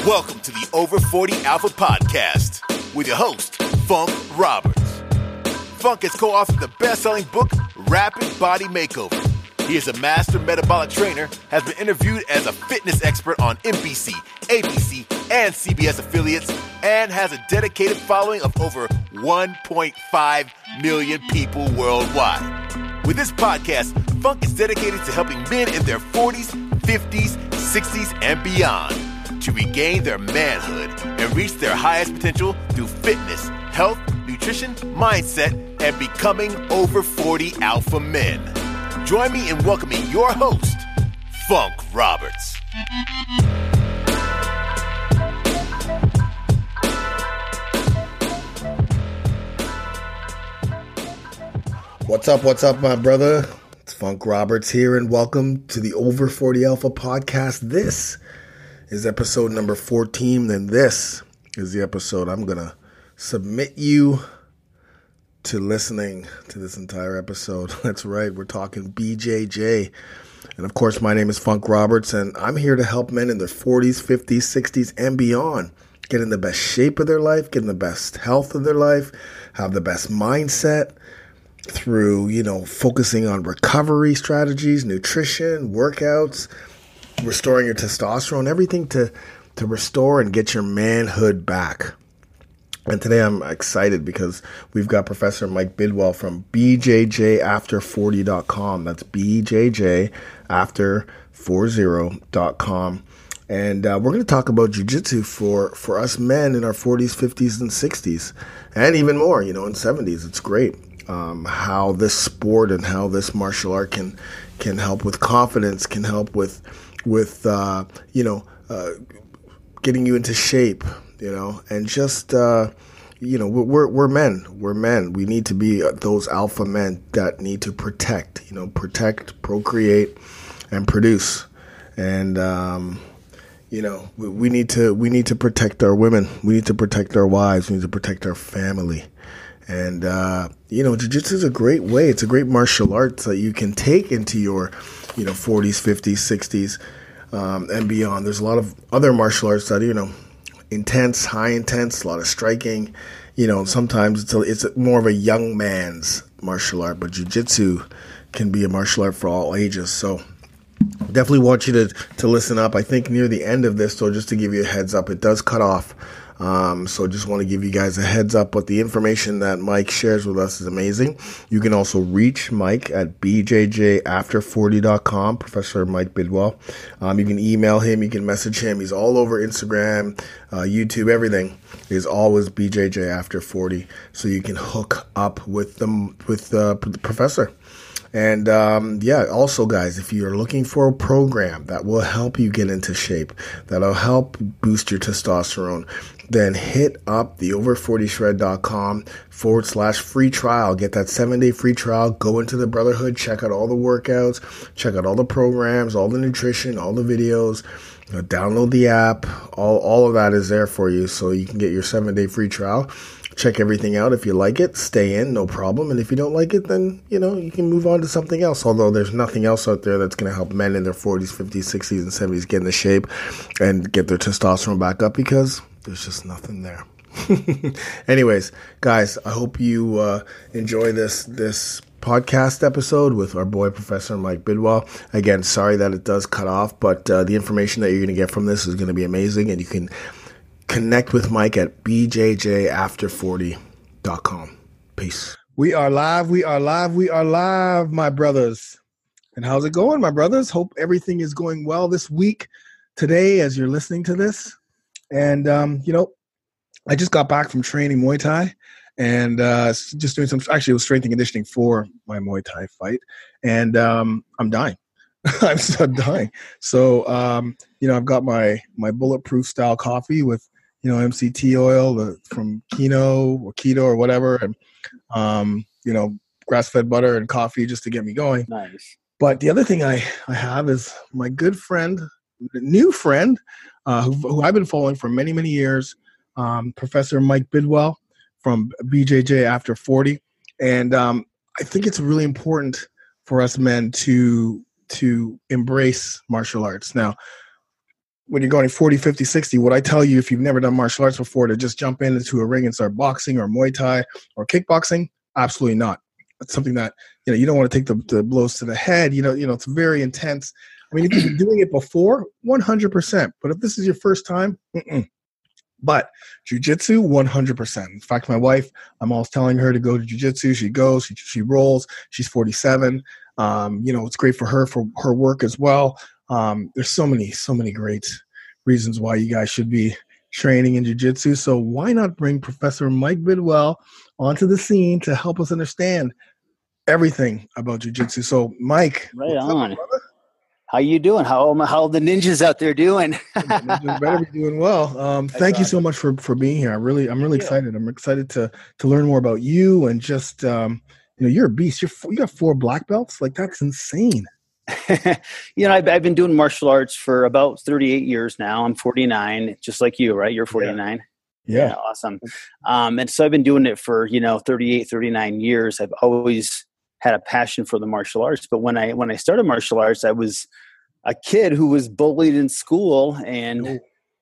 Welcome to the Over 40 Alpha Podcast with your host, Funk Roberts. Funk has co-authored the best-selling book, Rapid Body Makeover. He is a master metabolic trainer, has been interviewed as a fitness expert on NBC, ABC, and CBS affiliates, and has a dedicated following of over 1.5 million people worldwide. With this podcast, Funk is dedicated to helping men in their 40s, 50s, 60s, and beyond to regain their manhood and reach their highest potential through fitness, health, nutrition, mindset, and becoming over 40 alpha men. Join me in welcoming your host, Funk Roberts. What's up, my brother? It's Funk Roberts here, and welcome to the Over 40 Alpha Podcast. This is episode number 14, and this is the episode I'm going to submit you to listening to this entire episode. That's right, we're talking BJJ. And of course, my name is Funk Roberts, and I'm here to help men in their 40s, 50s, 60s, and beyond get in the best shape of their life, get in the best health of their life, have the best mindset through, focusing on recovery strategies, nutrition, workouts, restoring your testosterone, everything to restore and get your manhood back. And today I'm excited because we've got Professor Mike Bidwell from BJJafter40.com. That's BJJafter40.com. And we're going to talk about jiu-jitsu for us men in our 40s, 50s, and 60s, and even more, in 70s. It's great how this sport and how this martial art can help with confidence, can help with getting you into shape, and just, we're men. We're men. We need to be those alpha men that need to protect, procreate, and produce. And, we need to protect our women. We need to protect our wives. We need to protect our family. And, jiu-jitsu is a great way. It's a great martial arts that you can take into your, 40s, 50s, 60s, and beyond. There's a lot of other martial arts that, intense, high intense, a lot of striking. Sometimes it's more of a young man's martial art, but jiu-jitsu can be a martial art for all ages. So definitely want you to listen up. I think near the end of this, so just to give you a heads up, it does cut off. So just want to give you guys a heads up, but the information that Mike shares with us is amazing. You can also reach Mike at BJJafter40.com, Professor Mike Bidwell. You can email him, you can message him. He's all over Instagram, YouTube, everything is always BJJafter40. So you can hook up with the professor. And, also guys, if you're looking for a program that will help you get into shape, that'll help boost your testosterone, then hit up the over40shred.com/free trial. Get that 7-day free trial. Go into the Brotherhood, check out all the workouts, check out all the programs, all the nutrition, all the videos, download the app. All of that is there for you. So you can get your 7-day free trial. Check everything out. If you like it, stay in, no problem. And if you don't like it, then, you can move on to something else. Although there's nothing else out there that's going to help men in their 40s, 50s, 60s, and 70s get into shape and get their testosterone back up, because there's just nothing there. Anyways, guys, I hope you enjoy this podcast episode with our boy, Professor Mike Bidwell. Again, sorry that it does cut off, but the information that you're going to get from this is going to be amazing, and you can connect with Mike at BJJafter40.com. Peace. We are live, my brothers. And how's it going, my brothers? Hope everything is going well this week, today, as you're listening to this. And, I just got back from training Muay Thai and just doing it was strength and conditioning for my Muay Thai fight. And I'm dying. I'm so dying. So, I've got my bulletproof style coffee with, MCT oil from Kino or Keto or whatever. And, grass-fed butter and coffee just to get me going. Nice. But the other thing I have is my good friend, new friend, who I've been following for many, many years, Professor Mike Bidwell from BJJ After 40. And I think it's really important for us men to embrace martial arts. Now, when you're going 40, 50, 60, what I tell you, if you've never done martial arts before, to just jump into a ring and start boxing or Muay Thai or kickboxing, absolutely not. It's something that, you don't want to take the blows to the head. It's very intense. I mean, if you've been doing it before, 100%. But if this is your first time, But jiu-jitsu, 100%. In fact, my wife, I'm always telling her to go to jiu-jitsu. She goes, she rolls. She's 47. It's great for her work as well. There's so many great reasons why you guys should be training in jiu-jitsu. So why not bring Professor Mike Bidwell onto the scene to help us understand everything about jiu-jitsu? So Mike, right on. How you doing? How the ninjas out there doing? The ninjas better be doing well. Thank you so much for being here. I'm really excited. I'm excited to learn more about you and just you're a beast. You got 4 black belts. Like, that's insane. I've been doing martial arts for about 38 years now. I'm 49, just like you, right? You're 49. Yeah. Awesome. And so I've been doing it for 38, 39 years. I've always had a passion for the martial arts. But when I started martial arts, I was a kid who was bullied in school, and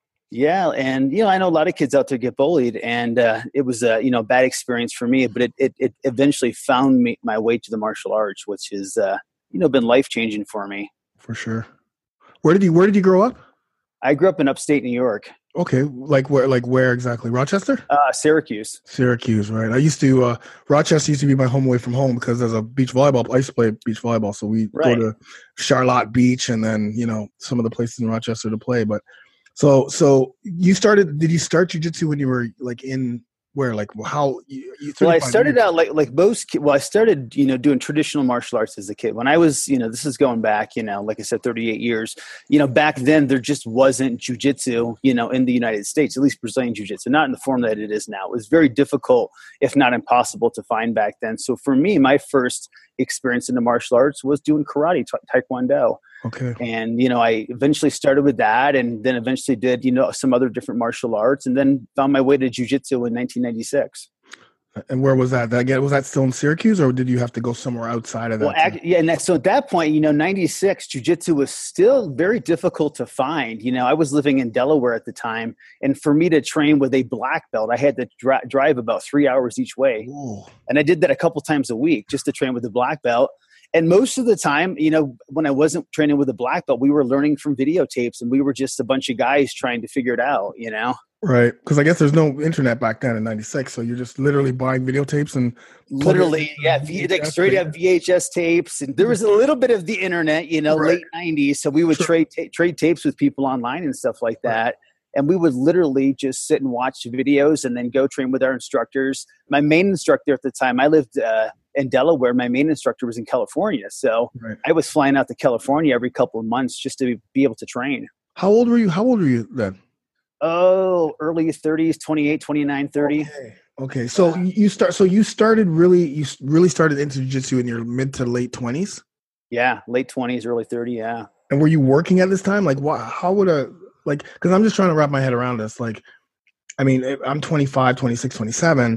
I know a lot of kids out there get bullied, and it was a bad experience for me. But it eventually found my way to the martial arts, which has been life changing for me. For sure. Where did you grow up? I grew up in upstate New York. Okay, like where exactly? Rochester? Syracuse. Syracuse, right. I used to, Rochester used to be my home away from home because there's a beach volleyball. I used to play beach volleyball, so we go to Charlotte Beach and then, some of the places in Rochester to play. But so did you start jiu-jitsu when you were like in where, like how you Well, I started out like most I started, doing traditional martial arts as a kid. When I was, this is going back, like I said, 38 years, back then there just wasn't jiu-jitsu, in the United States, at least Brazilian jiu-jitsu, not in the form that it is now. It was very difficult, if not impossible, to find back then. So for me, my first experience in the martial arts was doing karate, taekwondo. Okay. And, I eventually started with that, and then eventually did, some other different martial arts, and then found my way to jiu-jitsu in 1996. And where was that? Was that still in Syracuse, or did you have to go somewhere outside of that? Well, so at that point, 96, jiu-jitsu was still very difficult to find. I was living in Delaware at the time, and for me to train with a black belt, I had to drive about 3 hours each way. Ooh. And I did that a couple times a week just to train with the black belt. And most of the time, when I wasn't training with a black belt, we were learning from videotapes, and we were just a bunch of guys trying to figure it out, Right. Because I guess there's no internet back then in 96. So you're just literally buying videotapes and literally, straight up VHS tapes. And there was a little bit of the internet, late 90s. So we would trade tapes with people online and stuff like that. Right. And we would literally just sit and watch videos and then go train with our instructors. My main instructor at the time, I lived in Delaware. My main instructor was in California. So I was flying out to California every couple of months just to be able to train. How old were you then? Oh, early 30s, 28, 29, 30. Okay. So you started into jiu-jitsu in your mid to late 20s? Yeah, late 20s, early 30, yeah. And were you working at this time? Like, how would because I'm just trying to wrap my head around this. Like, I mean, I'm 25, 26, 27,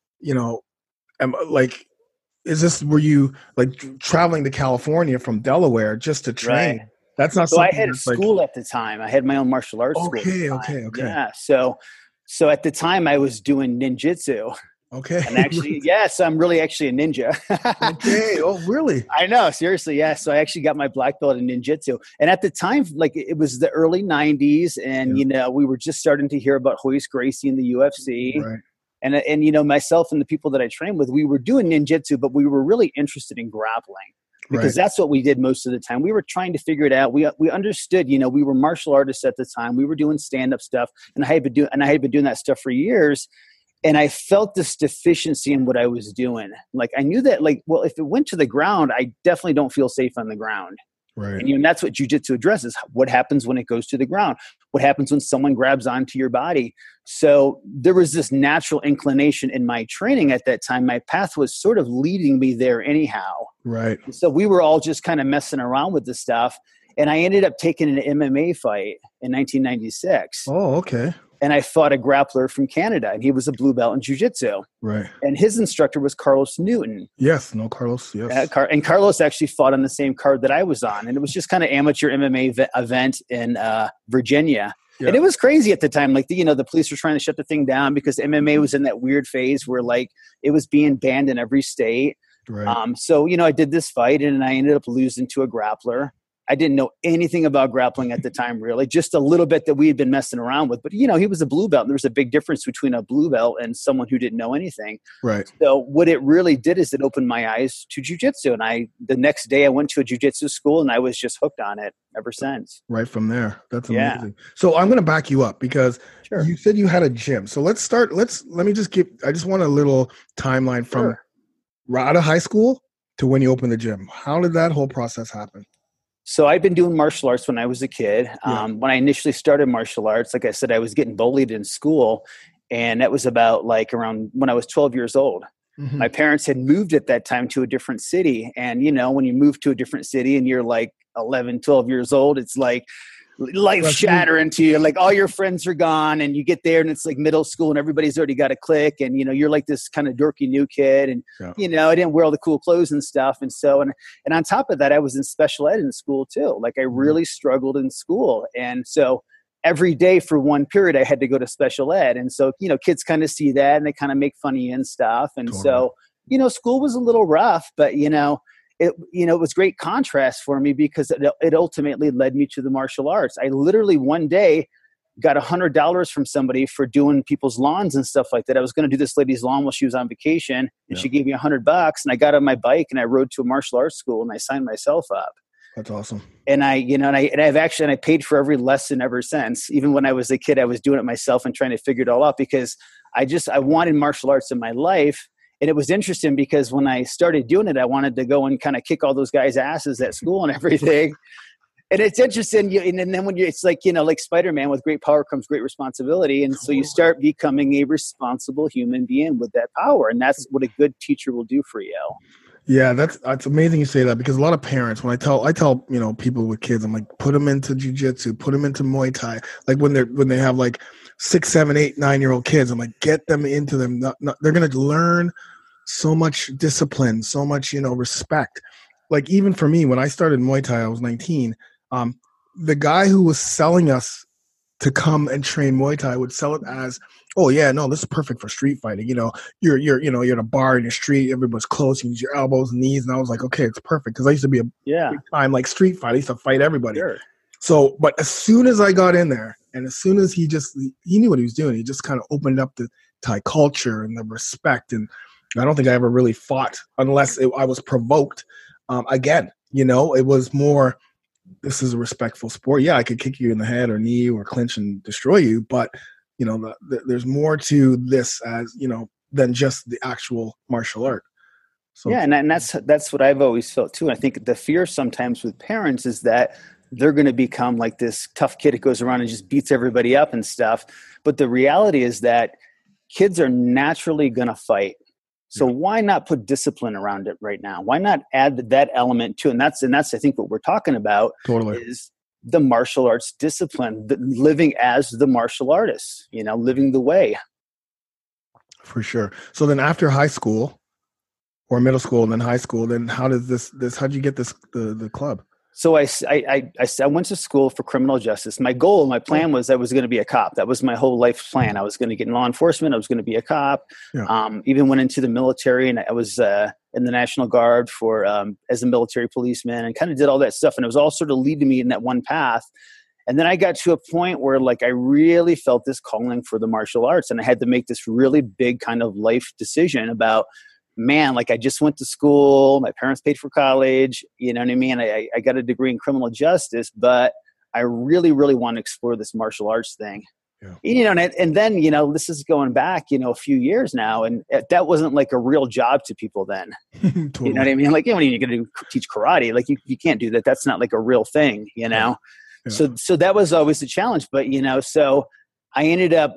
were you like traveling to California from Delaware just to train? Right. That's not. So I had a school at the time. I had my own martial arts school. Okay. Yeah. So at the time I was doing ninjutsu. Okay. And actually, so I'm really actually a ninja. Okay. Oh, really? I know. Seriously. Yeah. So I actually got my black belt in ninjutsu. And at the time, like it was the early 90s, and we were just starting to hear about Royce Gracie in the UFC. Right. And myself and the people that I trained with, we were doing ninjutsu, but we were really interested in grappling. Because that's what we did most of the time. We were trying to figure it out. We understood, we were martial artists at the time. We were doing stand-up stuff, and I had been doing that stuff for years. And I felt this deficiency in what I was doing. Like I knew that, if it went to the ground, I definitely don't feel safe on the ground. Right. And that's what jiu-jitsu addresses. What happens when it goes to the ground? What happens when someone grabs onto your body? So there was this natural inclination in my training at that time. My path was sort of leading me there anyhow. Right. So we were all just kind of messing around with this stuff. And I ended up taking an MMA fight in 1996. Oh, okay. and I fought a grappler from Canada, and he was a blue belt in jiu-jitsu. Right. And his instructor was Carlos Newton. Yes. No, Carlos. Yes. And Carlos actually fought on the same card that I was on. And it was just kind of amateur MMA event in Virginia. Yeah. And it was crazy at the time. Like, the police were trying to shut the thing down because MMA was in that weird phase where, like, it was being banned in every state. Right. So, I did this fight, and I ended up losing to a grappler. I didn't know anything about grappling at the time, really, just a little bit that we had been messing around with. But, he was a blue belt. And there was a big difference between a blue belt and someone who didn't know anything. Right. So what it really did is it opened my eyes to jiu-jitsu. And the next day I went to a jiu-jitsu school, and I was just hooked on it ever since. Right from there. That's amazing. Yeah. So I'm going to back you up because you said you had a gym. So let's start. I just want a little timeline from out of high school to when you opened the gym. How did that whole process happen? So I'd been doing martial arts when I was a kid. When I initially started martial arts, like I said, I was getting bullied in school. And that was about around when I was 12 years old. Mm-hmm. My parents had moved at that time to a different city. And, when you move to a different city and you're like 11, 12 years old, it's like life shattering to you. Like all your friends are gone, and you get there and it's like middle school and everybody's already got a clique, and you're like this kind of dorky new kid, and I didn't wear all the cool clothes and stuff. And so and on top of that, I was in special ed in school too. Like I really struggled in school. And so every day for one period I had to go to special ed. And so kids kind of see that and they kind of make fun of you and stuff. And so school was a little rough, but it was great contrast for me because it ultimately led me to the martial arts. I literally one day got $100 from somebody for doing people's lawns and stuff like that. I was going to do this lady's lawn while she was on vacation, and she gave me $100, and I got on my bike and I rode to a martial arts school and I signed myself up. That's awesome. And I paid for every lesson ever since. Even when I was a kid, I was doing it myself and trying to figure it all out because I wanted martial arts in my life. And it was interesting because when I started doing it, I wanted to go and kind of kick all those guys' asses at school and everything. And it's interesting. And then when it's like, like Spider-Man, with great power comes great responsibility. And so you start becoming a responsible human being with that power. And that's what a good teacher will do for you. Yeah, that's amazing you say that, because a lot of parents, when I tell people with kids, I'm like, put them into jiu-jitsu, put them into Muay Thai. Like when they have like 6, 7, 8, 9-year-old kids, I'm like, get them into them. They're going to learn so much discipline, so much, respect. Like even for me, when I started Muay Thai, I was 19. The guy who was selling us to come and train Muay Thai would sell it as, oh yeah, no, this is perfect for street fighting. You're in a bar in the street, everybody's close, you use your elbows and knees. And I was like, okay, it's perfect. Cause I used to be a big time like street fighter. I used to fight everybody. Sure. So, but as soon as I got in there, and as soon as he knew what he was doing, he just kind of opened up the Thai culture and the respect. And I don't think I ever really fought unless I was provoked. Again, it was more, this is a respectful sport. Yeah, I could kick you in the head or knee or clinch and destroy you, but there's more to this than just the actual martial art. So, yeah, and that's what I've always felt too. And I think the fear sometimes with parents is that they're going to become like this tough kid that goes around and just beats everybody up and stuff. But the reality is that kids are naturally going to fight. So why not put discipline around it right now? Why not add that element to it? And that's I think what we're talking about is the martial arts discipline, living as the martial artist, living the way. For sure. So then after high school or middle school and then high school, then how'd you get the club? So I went to school for criminal justice. My plan was I was going to be a cop. That was my whole life plan. I was going to get in law enforcement. I was going to be a cop. Yeah. Even went into the military, and I was in the National Guard for as a military policeman, and kind of did all that stuff. And it was all sort of leading me in that one path. And then I got to a point where I really felt this calling for the martial arts, and I had to make this really big kind of life decision about, man, I just went to school, my parents paid for college, you know what I mean? I got a degree in criminal justice, but I really, really want to explore this martial arts thing. Yeah. And then, this is going back, a few years now, and that wasn't a real job to people then. Totally. You know what I mean? When are you going to teach karate? You can't do that. That's not a real thing, Yeah. So that was always the challenge. But, so I ended up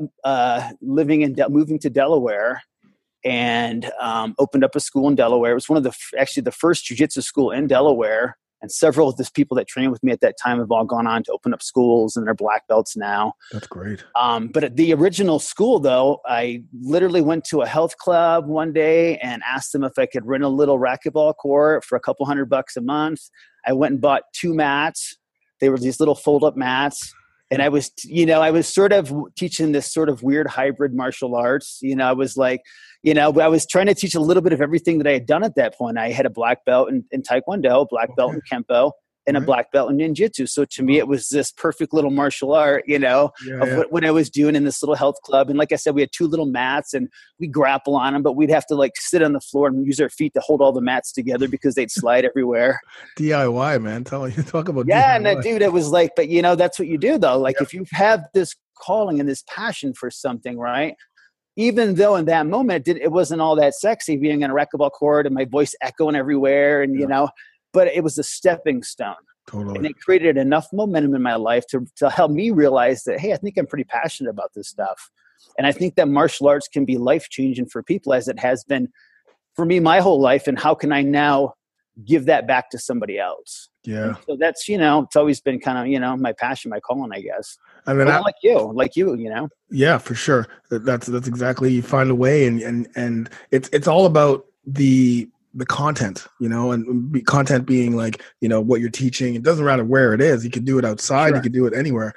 moving to Delaware, and opened up a school in Delaware. It was one of the first jiu-jitsu school in Delaware. And several of the people that trained with me at that time have all gone on to open up schools and they're black belts now. That's great. But at the original school, though, I literally went to a health club one day and asked them if I could rent a little racquetball court for a couple $100 a month. I went and bought 2 mats. They were these little fold-up mats. And I was sort of teaching this sort of weird hybrid martial arts. I was like, I was trying to teach a little bit of everything that I had done at that point. I had a black belt in Taekwondo, black belt in Kempo, and a black belt in Ninjutsu. So to me, it was this perfect little martial art, what I was doing in this little health club. And like I said, we had 2 little mats and we grapple on them, but we'd have to like sit on the floor and use our feet to hold all the mats together because they'd slide everywhere. DIY, man. Talk about DIY. And dude, it was like, but that's what you do though. Like if you have this calling and this passion for something, right? Even though in that moment, it wasn't all that sexy being in a racquetball court and my voice echoing everywhere and, but it was a stepping stone. Totally. And it created enough momentum in my life to help me realize that, hey, I think I'm pretty passionate about this stuff. And I think that martial arts can be life-changing for people as it has been for me my whole life. And how can I now give that back to somebody else? Yeah. And so that's, it's always been kind of, my passion, my calling, I guess. I mean, like you. Yeah, for sure. That's exactly, you find a way and it's all about the content, and content being like, what you're teaching. It doesn't matter where it is. You could do it outside. Sure. You could do it anywhere.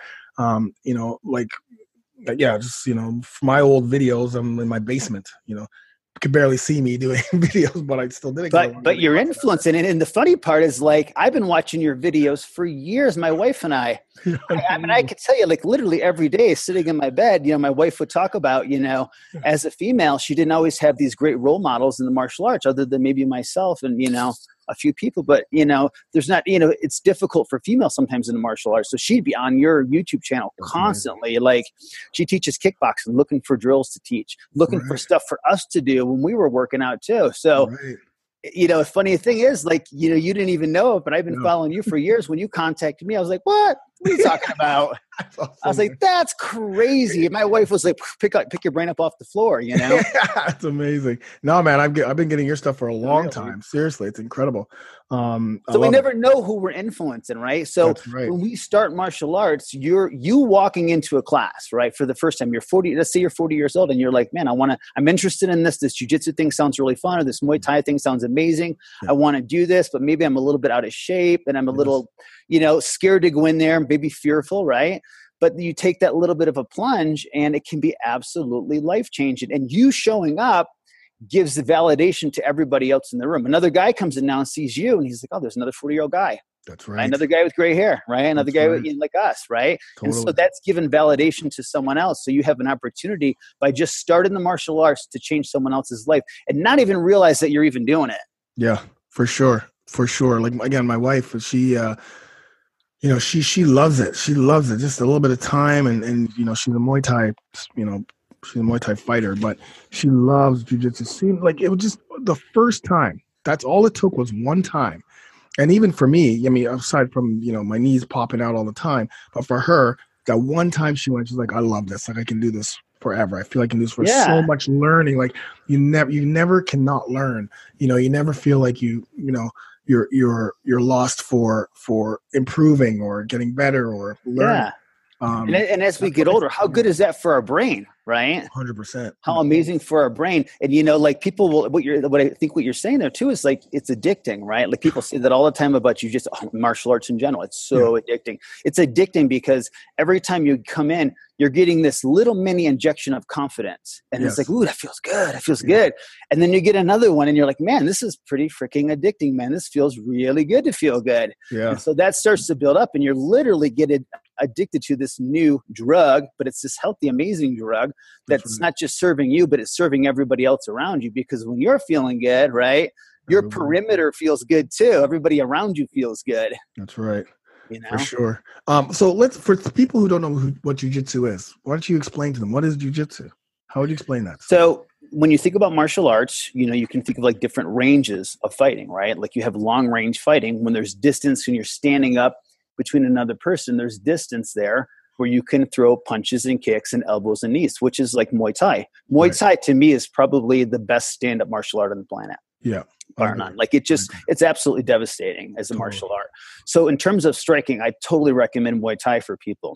Just, for my old videos, I'm in my basement, could barely see me doing videos, but I still did it. But you're influencing it. And the funny part is like, I've been watching your videos for years, my wife and I. I mean, I could tell you like literally every day sitting in my bed, my wife would talk about, as a female, she didn't always have these great role models in the martial arts other than maybe myself and, a few people, but there's not, it's difficult for females sometimes in the martial arts. So she'd be on your YouTube channel constantly. Like she teaches kickboxing, looking for drills to teach, looking for stuff for us to do when we were working out too. So, a funny thing is like, you didn't even know it, but I've been following you for years. When you contacted me, I was like, what are you talking about? Awesome. I was like, that's crazy. My wife was like, pick your brain up off the floor, That's amazing. No, man, I've been getting your stuff for a long time. Seriously, it's incredible. So we never know who we're influencing, right? So when we start martial arts, you walking into a class, right? For the first time, you're 40, let's say you're 40 years old and you're like, man, I'm interested in this jiu-jitsu thing sounds really fun, or this Muay Thai thing sounds amazing. Yeah. I want to do this, but maybe I'm a little bit out of shape and I'm a little, scared to go in there, maybe fearful, right? But you take that little bit of a plunge and it can be absolutely life-changing. And you showing up gives the validation to everybody else in the room. Another guy comes in now and sees you and he's like, oh, there's another 40-year-old guy. That's right. Another guy with gray hair, right? Another guy with, like us, right? Totally. And so that's given validation to someone else. So you have an opportunity by just starting the martial arts to change someone else's life and not even realize that you're even doing it. Yeah, for sure. For sure. Like, again, my wife, she loves it. She loves it. Just a little bit of time and she's a Muay Thai, she's a Muay Thai fighter, but she loves jiu-jitsu. Seemed like it was just the first time. That's all it took was one time. And even for me, I mean, aside from, my knees popping out all the time, but for her, that one time she went, she's like, I love this. Like I can do this forever. I feel like I can do this for so much learning. Like you never cannot learn. You never feel like you're lost for improving or getting better or learning. Yeah. And as we get older, how good is that for our brain, right? 100%. How amazing for our brain. And, like people will, what I think what you're saying there too is like, it's addicting, right? Like people say that all the time about martial arts in general. It's so addicting. It's addicting because every time you come in, you're getting this little mini injection of confidence. And it's like, ooh, that feels good. It feels good. And then you get another one and you're like, man, this is pretty freaking addicting, man. This feels really good to feel good. Yeah. And so that starts to build up and you're literally getting addicted to this new drug, but it's this healthy, amazing drug that's not just serving you, but it's serving everybody else around you. Because when you're feeling good, right, your perimeter feels good too. Everybody around you feels good. That's right. For sure. So for people who don't know what jiu-jitsu is, why don't you explain to them, what is jiu-jitsu? How would you explain that? So when you think about martial arts, you can think of like different ranges of fighting, right? Like you have long range fighting when there's distance and you're standing up between another person, there's distance there where you can throw punches and kicks and elbows and knees, which is like Muay Thai. Muay Thai to me is probably the best stand-up martial art on the planet. Yeah. bar none. Like it's absolutely devastating as a martial art. So in terms of striking, I totally recommend Muay Thai for people.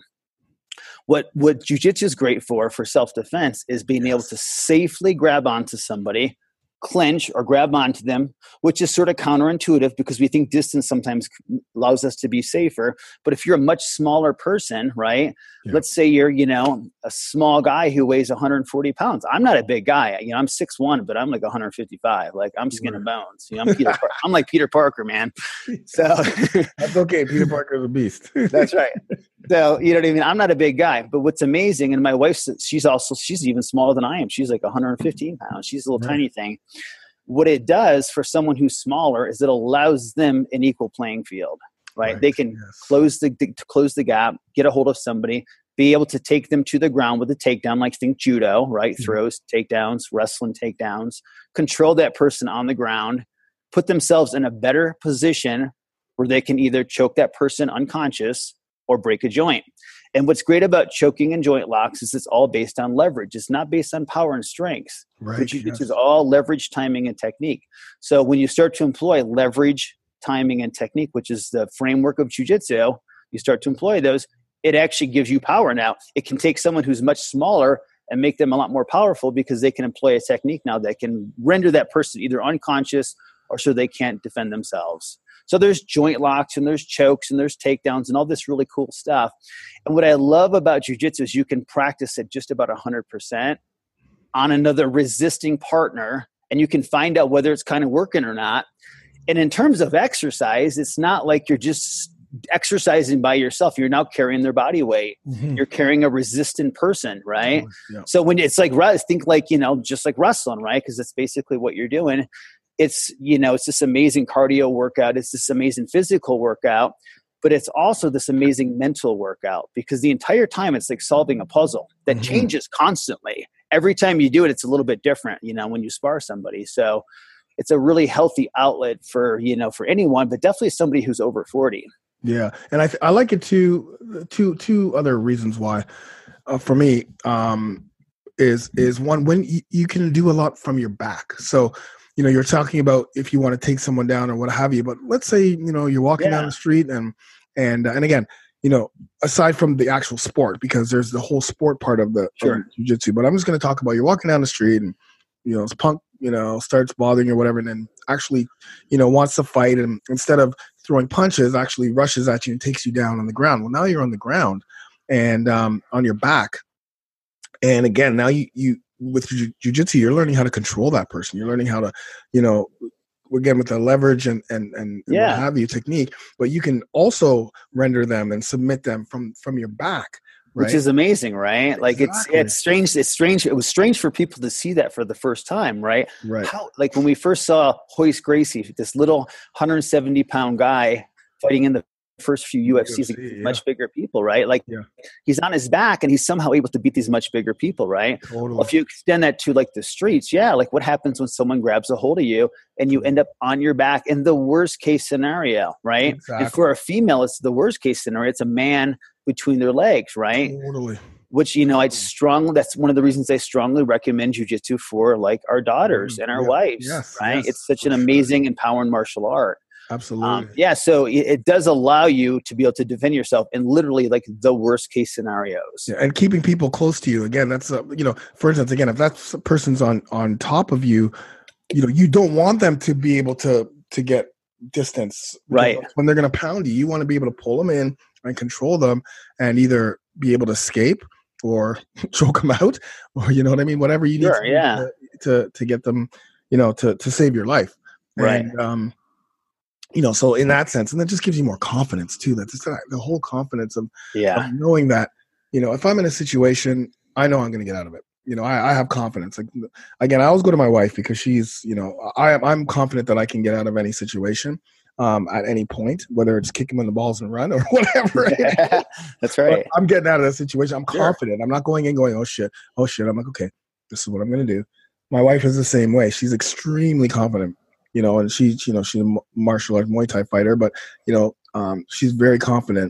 What jiu-jitsu is great for self-defense is being able to safely grab onto somebody, clinch or grab onto them, which is sort of counterintuitive because we think distance sometimes allows us to be safer. But if you're a much smaller person, right? Yeah. Let's say you're, a small guy who weighs 140 pounds. I'm not a big guy. I'm 6'1", but I'm like 155. Like I'm skin and bones. I'm like Peter Parker, man. So that's okay. Peter Parker's a beast. That's right. So you know what I mean? I'm not a big guy, but what's amazing, and my wife, she's even smaller than I am. She's like 115 pounds. She's a little tiny thing. What it does for someone who's smaller is it allows them an equal playing field, right? They can close the gap, get a hold of somebody, be able to take them to the ground with a takedown, like think judo, right? Throws, takedowns, wrestling takedowns, control that person on the ground, put themselves in a better position where they can either choke that person unconscious or break a joint. And what's great about choking and joint locks is it's all based on leverage. It's not based on power and strength. Right. Which is all leverage, timing, and technique. So when you start to employ leverage, timing, and technique, which is the framework of jiu-jitsu, you start to employ those, it actually gives you power. Now, it can take someone who's much smaller and make them a lot more powerful because they can employ a technique now that can render that person either unconscious or so they can't defend themselves. So there's joint locks and there's chokes and there's takedowns and all this really cool stuff. And what I love about jiu-jitsu is you can practice it just about 100% on another resisting partner, and you can find out whether it's kind of working or not. And in terms of exercise, it's not like you're just exercising by yourself. You're now carrying their body weight. Mm-hmm. You're carrying a resistant person, right? Yeah. So when it's like, think like, just like wrestling, right? Because that's basically what you're doing. It's, it's this amazing cardio workout. It's this amazing physical workout, but it's also this amazing mental workout because the entire time it's like solving a puzzle that changes constantly. Every time you do it, it's a little bit different, when you spar somebody. So it's a really healthy outlet for, for anyone, but definitely somebody who's over 40. Yeah. And I like it too. Two other reasons why, for me, is one, when you can do a lot from your back. So, you're talking about if you want to take someone down or what have you, but let's say, you're walking down the street and again, aside from the actual sport, because there's the whole sport part of the jiu-jitsu, but I'm just going to talk about you're walking down the street and, this punk, starts bothering you or whatever, and then actually, wants to fight, and instead of throwing punches, actually rushes at you and takes you down on the ground. Well, now you're on the ground and on your back. And again, now you with jiu-jitsu, you're learning how to control that person. You're learning how to, again, with the leverage and what have you technique, but you can also render them and submit them from your back. Right? Which is amazing, right? Like exactly. It's strange. It's strange. It was strange for people to see that for the first time, right? Right. Like when we first saw Royce Gracie, this little 170-pound guy fighting in the first few UFCs, much bigger people, right? Like he's on his back and he's somehow able to beat these much bigger people, right? Totally. Well, if you extend that to like the streets, like what happens when someone grabs a hold of you and you end up on your back in the worst case scenario, right? Exactly. And for a female, it's the worst case scenario. It's a man between their legs, right? Totally. Which, that's one of the reasons I strongly recommend jiu-jitsu for like our daughters and our wives, right? Yes, it's such an amazing, empowering martial art. Absolutely. So it does allow you to be able to defend yourself in literally like the worst case scenarios. Yeah, and keeping people close to you. Again, that's, for instance, again, if that person's on top of you, you don't want them to be able to get distance. Right. When they're going to pound you, you want to be able to pull them in and control them and either be able to escape or choke them out, or, you know what I mean? Whatever you need to get them, to save your life. Right. And, so in that sense, and that just gives you more confidence too. That's just the whole confidence of knowing that, if I'm in a situation, I know I'm going to get out of it. I have confidence. Like, again, I always go to my wife because she's, I'm confident that I can get out of any situation at any point, whether it's kicking in the balls and run or whatever. That's right. But I'm getting out of that situation. I'm confident. I'm not going in going, oh shit. I'm like, okay, this is what I'm going to do. My wife is the same way. She's extremely confident. And she's a martial arts Muay Thai fighter, but, she's very confident.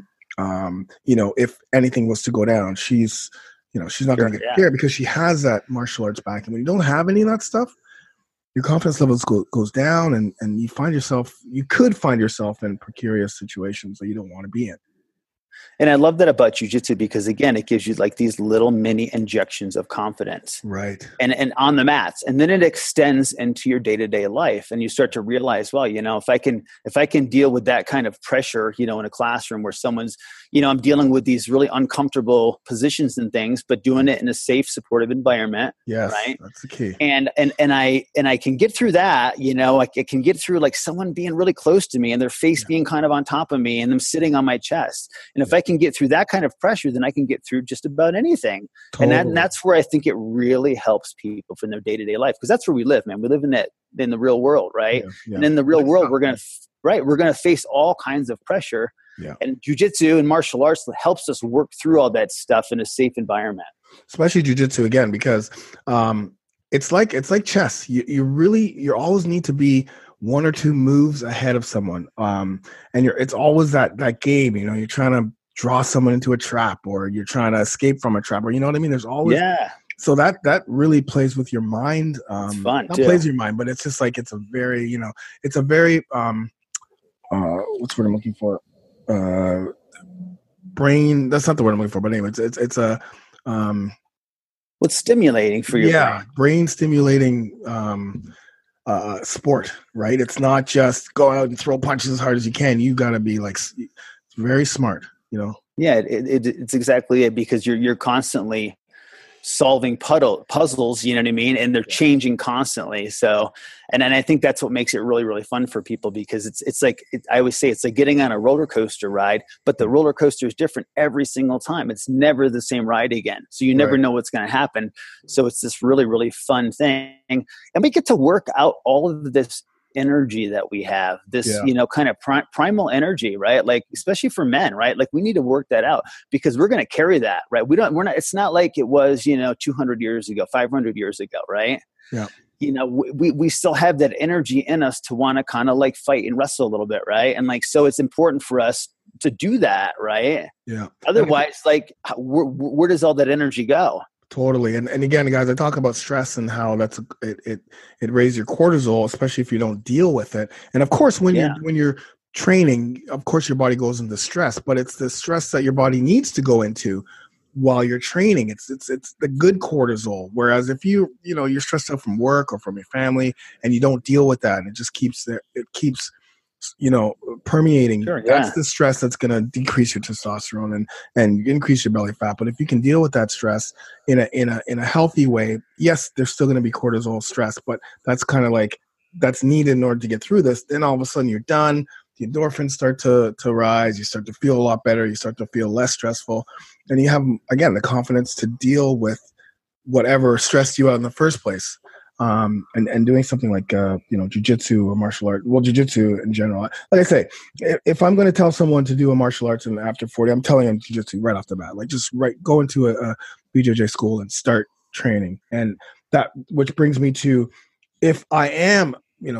If anything was to go down, she's not going to get scared because she has that martial arts back. And when you don't have any of that stuff, your confidence level goes down, and you could find yourself in precarious situations that you don't want to be in. And I love that about jiu-jitsu because, again, it gives you like these little mini injections of confidence. Right. And on the mats. And then it extends into your day-to-day life. And you start to realize, well, if I can deal with that kind of pressure, in a classroom where someone's, I'm dealing with these really uncomfortable positions and things, but doing it in a safe, supportive environment. Yes, right. That's the key. And I can get through that, I can get through like someone being really close to me and their face being kind of on top of me and them sitting on my chest. And if I can get through that kind of pressure, then I can get through just about anything. Totally. And that's where I think it really helps people from their day-to-day life, because that's where we live, man. We live in the real world, right? Yeah. And in the real world, we're going to face all kinds of pressure. Yeah. And jiu-jitsu and martial arts helps us work through all that stuff in a safe environment. Especially jiu-jitsu, again, because it's like chess. You always need to be one or two moves ahead of someone. And it's always that game, you're trying to draw someone into a trap, or you're trying to escape from a trap, or you know what I mean? There's always so that really plays with your mind. It's fun not too. Plays with your mind, but it's just like it's a very what's the word I'm looking for? Brain. That's not the word I'm looking for, but anyway, it's a what's stimulating for your brain stimulating sport, right? It's not just go out and throw punches as hard as you can. You got to be like very smart. Yeah, it's exactly it, because you're constantly solving puzzles, you know what I mean? And they're changing constantly. So, and I think that's what makes it really, really fun for people, because it's like, I always say it's like getting on a roller coaster ride, but the roller coaster is different every single time. It's never the same ride again. So you never know what's going to happen. So it's this really, really fun thing. And we get to work out all of this energy that we have, this kind of primal energy, right? Like, especially for men, right? Like, we need to work that out, because we're going to carry that, right? We're not, it's not like it was 200 years ago, 500 years ago, right? Yeah. We still have that energy in us to want to kind of like fight and wrestle a little bit, right? And like, so it's important for us to do that, right? Yeah. Otherwise, like, where does all that energy go? Totally. And again, guys, I talk about stress and how it raises your cortisol, especially if you don't deal with it. And of course, when you're training, of course, your body goes into stress, but it's the stress that your body needs to go into while you're training. It's the good cortisol. Whereas if you're stressed out from work or from your family and you don't deal with that, and it just keeps permeating. Sure, that's the stress that's going to decrease your testosterone and increase your belly fat. But if you can deal with that stress in a healthy way, yes, there's still going to be cortisol stress, but that's kind of like that's needed in order to get through this. Then all of a sudden you're done. The endorphins start to rise. You start to feel a lot better. You start to feel less stressful, and you have, again, the confidence to deal with whatever stressed you out in the first place. And doing something like, jiu-jitsu or martial art, well, jiu-jitsu in general. Like I say, if I'm going to tell someone to do a martial arts and after 40, I'm telling them jiu-jitsu right off the bat. Like, just go into a BJJ school and start training. And that, which brings me to, if I am,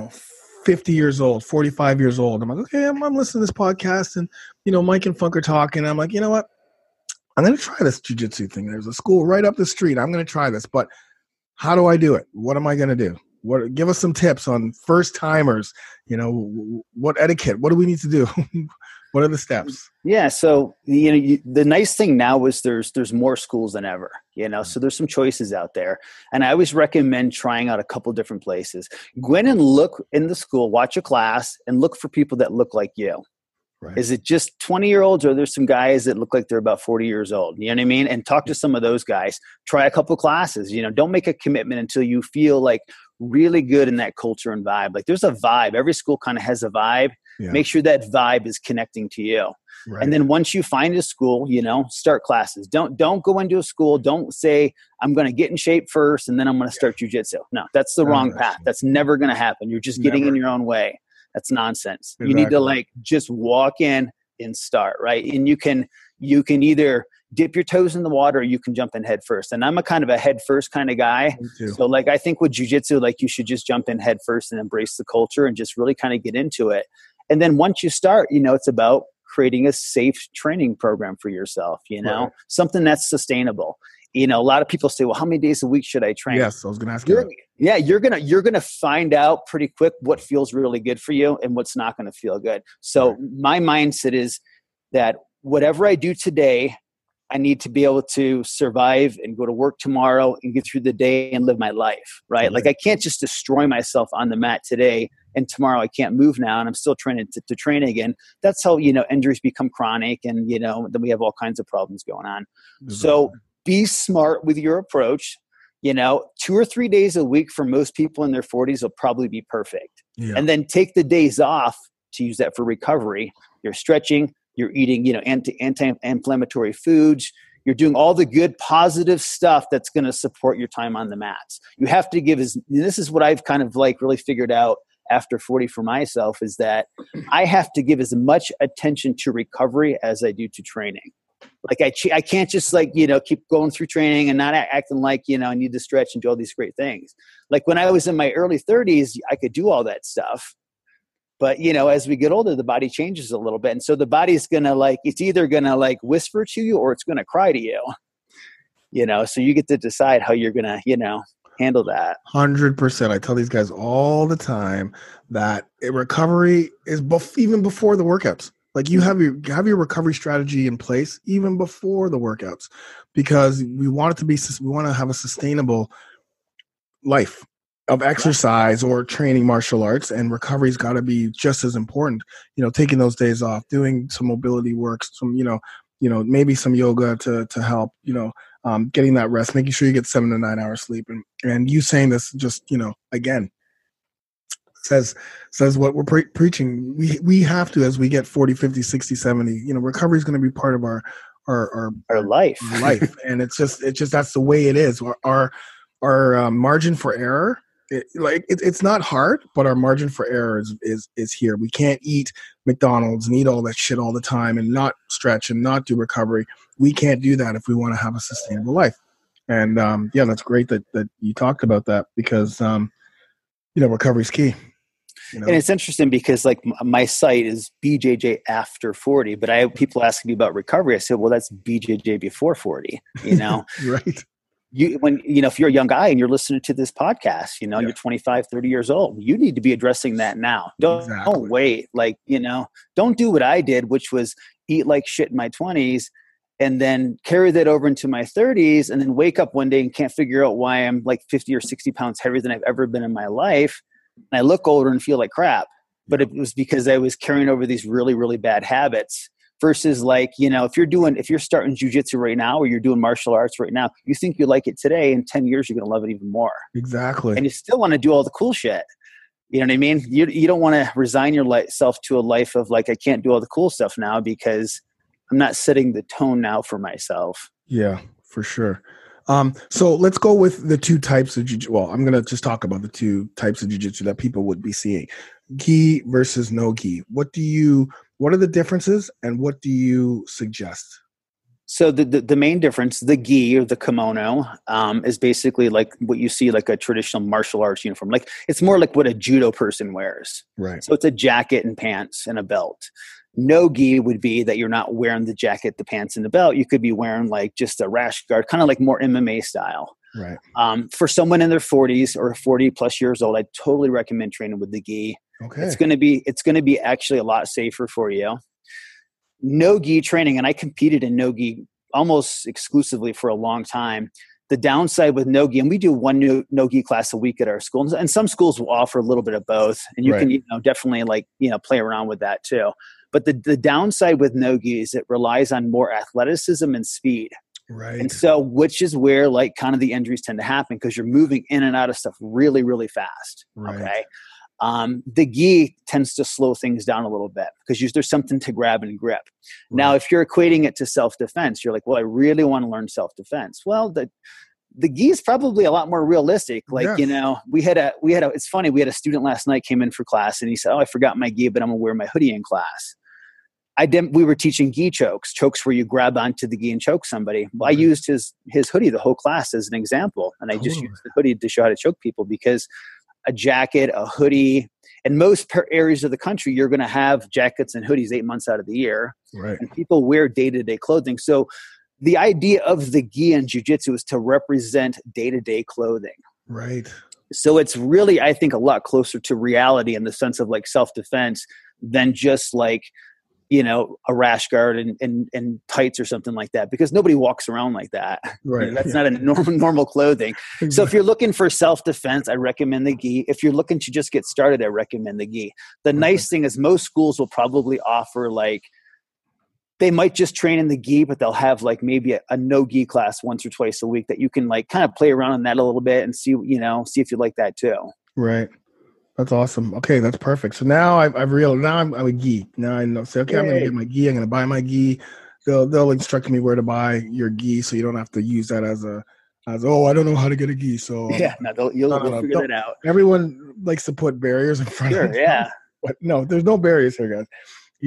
50 years old, 45 years old, I'm like, okay, I'm listening to this podcast and, Mike and Funk are talking. I'm like, you know what? I'm going to try this jiu-jitsu thing. There's a school right up the street. I'm going to try this, but how do I do it? What am I going to do? Give us some tips on first timers. What etiquette? What do we need to do? What are the steps? Yeah. So, the nice thing now is there's more schools than ever, so there's some choices out there. And I always recommend trying out a couple different places. Go in and look in the school, watch a class, and look for people that look like you. Right. Is it just 20-year-olds, or there's some guys that look like they're about 40 years old? You know what I mean? And talk to some of those guys. Try a couple classes. Don't make a commitment until you feel like really good in that culture and vibe. Like, there's a vibe. Every school kind of has a vibe. Yeah. Make sure that vibe is connecting to you. Right. And then once you find a school, start classes. Don't go into a school. Don't say, I'm going to get in shape first and then I'm going to start jiu-jitsu. No, that's the wrong path. That's never going to happen. You're just getting in your own way. That's nonsense. Exactly. You need to just walk in and start, right? And you can either dip your toes in the water or you can jump in head first. And I'm a kind of a head first kind of guy. So I think with jiu-jitsu, you should just jump in head first and embrace the culture and just really kind of get into it. And then once you start, it's about creating a safe training program for yourself, something that's sustainable. a lot of people say, well, how many days a week should I train? Yes, I was going to ask you that. Yeah, you're gonna find out pretty quick what feels really good for you and what's not going to feel good. So my mindset is that whatever I do today, I need to be able to survive and go to work tomorrow and get through the day and live my life, right? Like I can't just destroy myself on the mat today and tomorrow I can't move now and I'm still training to train again. That's how, injuries become chronic and, then we have all kinds of problems going on. Exactly. So be smart with your approach. 2 or 3 days a week for most people in their 40s will probably be perfect. Yeah. And then take the days off to use that for recovery. You're stretching, you're eating, anti-inflammatory foods. You're doing all the good, positive stuff that's going to support your time on the mats. You have to this is what I've kind of like really figured out after 40 for myself, is that I have to give as much attention to recovery as I do to training. Like I can't just keep going through training and not acting like, I need to stretch and do all these great things. Like when I was in my early 30s, I could do all that stuff. But, as we get older, the body changes a little bit. And so the body's going to it's either going to whisper to you or it's going to cry to you, so you get to decide how you're going to, handle that. 100%. I tell these guys all the time that recovery is even before the workouts. Like you have your recovery strategy in place even before the workouts, because we want to have a sustainable life of exercise or training martial arts, and recovery's got to be just as important. Taking those days off, doing some mobility work, some maybe some yoga to help. Getting that rest, making sure you get 7 to 9 hours sleep, and you saying this just again says what we're preaching. We have to, as we get 40, 50, 60, 70. Recovery is going to be part of our life. And it's just that's the way it is. Our margin for error. It's not hard, but our margin for error is here. We can't eat McDonald's and eat all that shit all the time and not stretch and not do recovery. We can't do that if we want to have a sustainable life. And that's great that you talked about that, because recovery is key. And it's interesting because my site is BJJ after 40, but I have people asking me about recovery. I said, well, that's BJJ before 40. Right. If you're a young guy and you're listening to this podcast, you're 25, 30 years old, you need to be addressing that now. Don't wait. Don't do what I did, which was eat like shit in my 20s and then carry that over into my 30s and then wake up one day and can't figure out why I'm 50 or 60 pounds heavier than I've ever been in my life. And I look older and feel like crap. But it was because I was carrying over these really, really bad habits. Versus if you're starting jiu-jitsu right now or you're doing martial arts right now, you think you like it today, in 10 years you're going to love it even more. Exactly. And you still want to do all the cool shit. You know what I mean? You don't want to resign yourself to a life of I can't do all the cool stuff now because I'm not setting the tone now for myself. Yeah, for sure. So let's go with the two types of jiu-jitsu. Well, I'm going to just talk about the two types of jiu-jitsu that people would be seeing. Gi versus no gi. What are the differences and what do you suggest? So the main difference, the gi or the kimono, is basically what you see a traditional martial arts uniform. It's more like what a judo person wears. Right. So it's a jacket and pants and a belt. No gi would be that you're not wearing the jacket, the pants, and the belt. You could be wearing just a rash guard, kind of more MMA style. Right. For someone in their 40s or 40 plus years old, I totally recommend training with the gi. Okay. It's going to be actually a lot safer for you. No gi training, and I competed in no gi almost exclusively for a long time. The downside with no gi, and we do one no gi class a week at our school, and some schools will offer a little bit of both, and you can definitely play around with that too. But the downside with no gi is it relies on more athleticism and speed. Right. And so, which is where kind of the injuries tend to happen because you're moving in and out of stuff really, really fast. Right. Okay. The gi tends to slow things down a little bit because there's something to grab and grip. Right. Now, if you're equating it to self-defense, you're well, I really want to learn self-defense. Well, the gi is probably a lot more realistic. Yes. It's funny. We had a student last night came in for class and he said, oh, I forgot my gi, but I'm going to wear my hoodie in class. We were teaching gi chokes where you grab onto the gi and choke somebody. Well, I used his hoodie the whole class as an example. And I just used the hoodie to show how to choke people because a jacket, a hoodie, in most areas of the country, you're going to have jackets and hoodies 8 months out of the year. Right. And people wear day-to-day clothing. So the idea of the gi in jiu-jitsu is to represent day-to-day clothing. Right. So it's really, I think, a lot closer to reality in the sense of like self-defense than just like, you know, a rash guard and tights or something like that, because nobody walks around like that. Right. You know, that's not a normal clothing. Exactly. So if you're looking for self-defense, I recommend the gi. If you're looking to just get started, I recommend the gi. The nice thing is most schools will probably offer like, they might just train in the gi, but they'll have like maybe a no gi class once or twice a week that you can like kind of play around in that a little bit and see if you like that too. Right. That's awesome. Okay, that's perfect. So now I've realized, now I'm a gi. Now I know. Say, okay, I'm going to get my gi. I'm going to buy my gi. They'll instruct me where to buy your gi, so you don't have to use that as I don't know how to get a gi. So you'll figure that out. Everyone likes to put barriers in front of them. Yeah. But no, there's no barriers here, guys.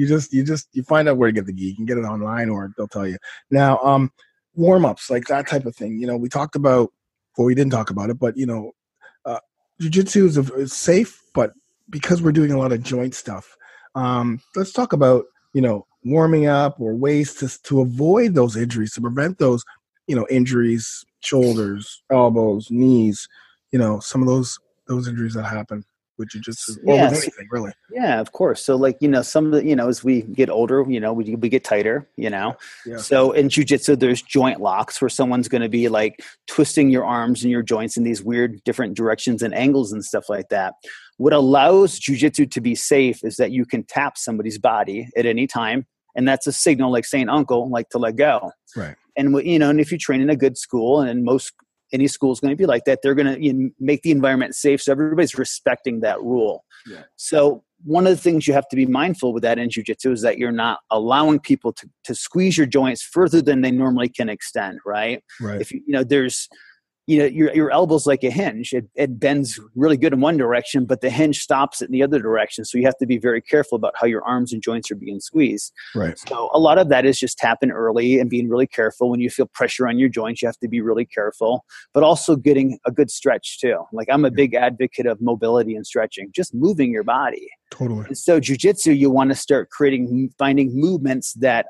You find out where to get the gi. You can get it online, or they'll tell you. Now, warm-ups, like that type of thing. You know, we talked about, well, we didn't talk about it, but you know, jiu-jitsu is safe, but because we're doing a lot of joint stuff, let's talk about, you know, warming up or ways to avoid those injuries, to prevent those, you know, injuries, shoulders, elbows, knees, you know, some of those injuries that happen with jiu-jitsu or with anything, really. Yeah, of course. So like, you know, some of the, you know, as we get older, you know, we get tighter, you know. Yeah. So in jiu-jitsu, there's joint locks where someone's going to be like twisting your arms and your joints in these weird different directions and angles and stuff like that. What allows jiu-jitsu to be safe is that you can tap somebody's body at any time, and that's a signal like saying, uncle, like to let go. Right. And you know, and if you train in a good school, and any school is going to be like that, they're going to make the environment safe, so everybody's respecting that rule. Yeah. So one of the things you have to be mindful with that in jiu-jitsu is that you're not allowing people to squeeze your joints further than they normally can extend, right? Right. If there's, you know, your elbow's like a hinge. It bends really good in one direction, but the hinge stops it in the other direction. So you have to be very careful about how your arms and joints are being squeezed. Right. So a lot of that is just tapping early and being really careful. When you feel pressure on your joints, you have to be really careful, but also getting a good stretch too. Like I'm a big advocate of mobility and stretching, just moving your body. Totally. And so jiu-jitsu, you want to start finding movements that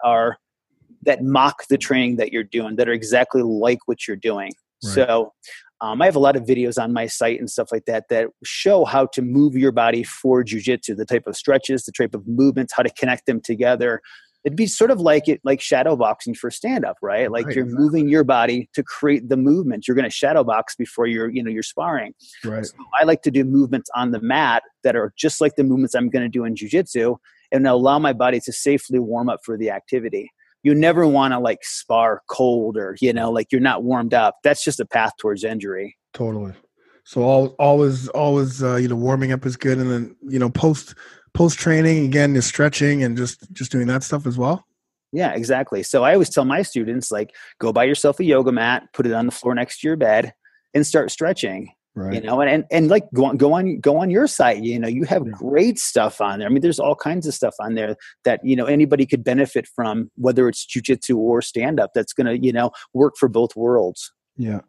mock the training that you're doing, that are exactly like what you're doing. Right. So I have a lot of videos on my site and stuff like that show how to move your body for jiu-jitsu, the type of stretches, the type of movements, how to connect them together. It'd be sort of like shadow boxing for stand-up, right? Like you're moving your body to create the movement. You're going to shadow box before you're sparring. Right. So I like to do movements on the mat that are just like the movements I'm going to do in jiu-jitsu, and allow my body to safely warm up for the activity. You never want to like spar cold or, you know, like you're not warmed up. That's just a path towards injury. Totally. So always, you know, warming up is good. And then, you know, post training again is stretching and just doing that stuff as well. Yeah, exactly. So I always tell my students, like, go buy yourself a yoga mat, put it on the floor next to your bed, and start stretching. Right. You know, and like go on your site. You know, you have great stuff on there. I mean, there's all kinds of stuff on there that, you know, anybody could benefit from, whether it's jiu-jitsu or stand-up, that's going to, you know, work for both worlds. Yeah.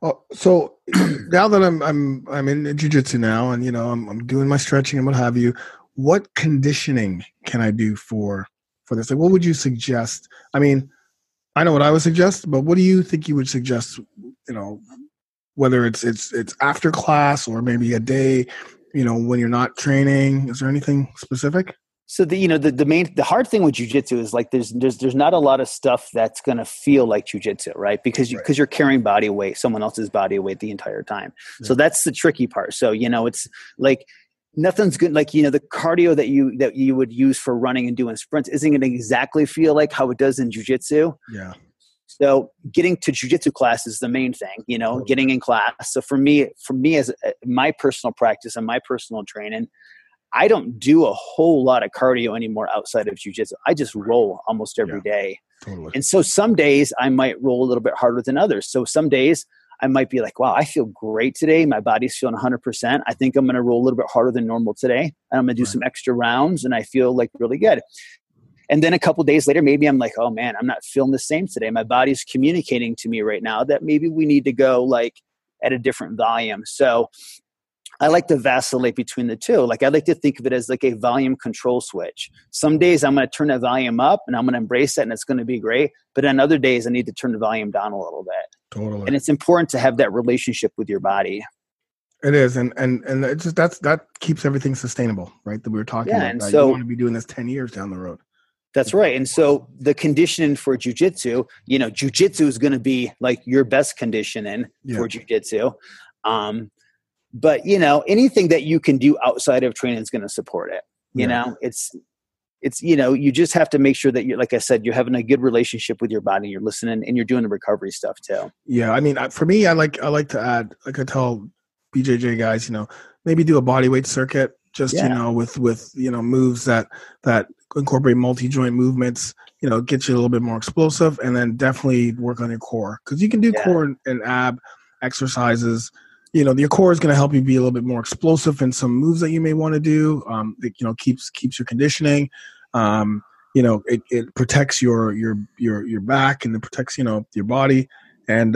So now that I'm in jiu-jitsu now, and, you know, I'm doing my stretching and what have you, what conditioning can I do for this? Like, what would you suggest? I mean, I know what I would suggest, but what do you think you would suggest, you know, whether it's after class or maybe a day, you know, when you're not training? Is there anything specific? So the hard thing with jiu-jitsu is like there's not a lot of stuff that's going to feel like jiu-jitsu, right? Because you're carrying body weight, someone else's body weight the entire time. Yeah. So that's the tricky part. So, you know, it's like nothing's good. Like, you know, the cardio that you would use for running and doing sprints isn't going to exactly feel like how it does in jiu-jitsu. Yeah. So getting to jiu-jitsu class is the main thing, you know, getting in class. So for me as my personal practice and my personal training, I don't do a whole lot of cardio anymore outside of jiu-jitsu. I just roll almost every day. Totally. And so some days I might roll a little bit harder than others. So some days I might be like, wow, I feel great today. My body's feeling 100%. I think I'm going to roll a little bit harder than normal today. And I'm going to do some extra rounds and I feel like really good. And then a couple of days later, maybe I'm like, oh man, I'm not feeling the same today. My body's communicating to me right now that maybe we need to go like at a different volume. So I like to vacillate between the two. Like I like to think of it as like a volume control switch. Some days I'm going to turn that volume up and I'm going to embrace it and it's going to be great. But on other days I need to turn the volume down a little bit. Totally. And it's important to have that relationship with your body. It is, and it's just that keeps everything sustainable, right? That we were talking about. And that. so you want to be doing this 10 years down the road. That's right. And so the conditioning for jiu-jitsu, jiu-jitsu is going to be like your best conditioning for jiu-jitsu. But anything that you can do outside of training is going to support it. It's you just have to make sure that you, like I said, you're having a good relationship with your body, you're listening, and you're doing the recovery stuff too. Yeah. I mean, for me, I like to add, like I tell BJJ guys, maybe do a bodyweight circuit, just, with moves that incorporate multi-joint movements, get you a little bit more explosive, and then definitely work on your core. Because you can do core and ab exercises. Your core is going to help you be a little bit more explosive in some moves that you may want to do. It keeps your conditioning. It protects your back, and it protects your body, and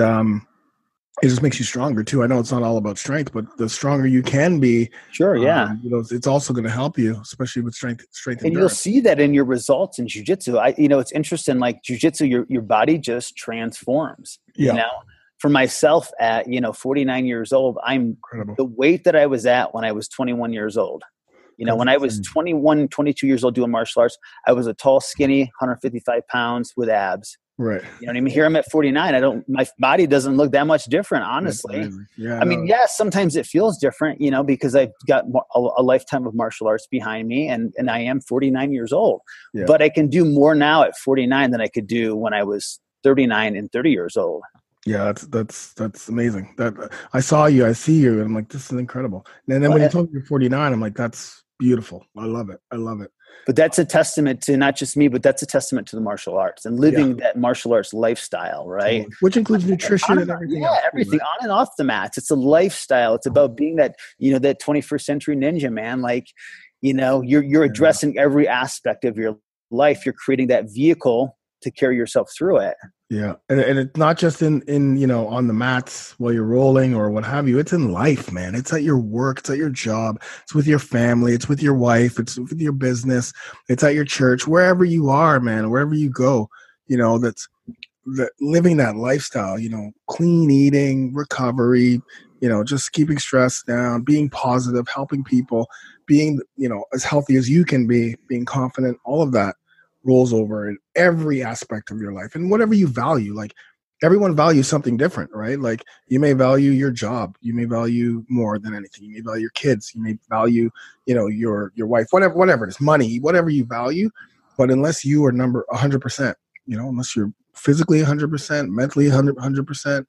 it just makes you stronger too. I know it's not all about strength, but the stronger you can be, sure, it's also going to help you, especially with strength. And endurance. You'll see that in your results in jiu-jitsu. It's interesting. Like jiu-jitsu, your body just transforms. For myself at 49 years old, I'm incredible. The weight that I was at when I was 21 years old. When I was 21, 22 years old doing martial arts, I was a tall, skinny, 155 pounds with abs. Right. You know what I mean? Here I'm at 49. My body doesn't look that much different, honestly. Yeah. Sometimes it feels different, because I've got a lifetime of martial arts behind me and I am 49 years old. Yeah. But I can do more now at 49 than I could do when I was 39 and 30 years old. Yeah, that's amazing. That I see you, and I'm like, this is incredible. And then when you told me you're 49, I'm like, that's beautiful. I love it. But that's a testament to not just me, but that's a testament to the martial arts and living that martial arts lifestyle, right? Totally. Which includes nutrition and everything. Yeah, everything on and off the mats. It's a lifestyle. It's about being that, that 21st century ninja, man. Like, you're addressing every aspect of your life. You're creating that vehicle to carry yourself through it. Yeah. And it's not just in on the mats while you're rolling or what have you. It's in life, man. It's at your work. It's at your job. It's with your family. It's with your wife. It's with your business. It's at your church, wherever you are, man, wherever you go, that's living that lifestyle, clean eating, recovery, just keeping stress down, being positive, helping people, being, as healthy as you can be, being confident, all of that rolls over in every aspect of your life and whatever you value. Like everyone values something different, right? Like you may value your job, you may value more than anything, you may value your kids, you may value, your wife, whatever it is, money, whatever you value. But unless you are 100%, unless you're physically 100%, mentally 100%,